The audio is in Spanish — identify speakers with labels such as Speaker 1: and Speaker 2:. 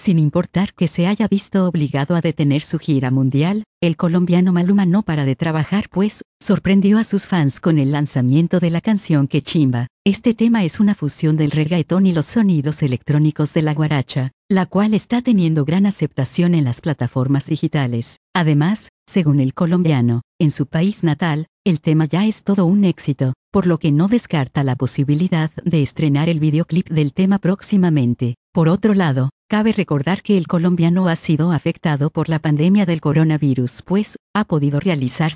Speaker 1: Sin importar que se haya visto obligado a detener su gira mundial, el colombiano Maluma no para de trabajar pues, sorprendió a sus fans con el lanzamiento de la canción Que Chimba. Este tema es una fusión del reggaetón y los sonidos electrónicos de la guaracha, la cual está teniendo gran aceptación en las plataformas digitales. Además, según el colombiano, en su país natal, el tema ya es todo un éxito, por lo que no descarta la posibilidad de estrenar el videoclip del tema próximamente. Por otro lado, cabe recordar que el colombiano ha sido afectado por la pandemia del coronavirus, pues, ha podido realizar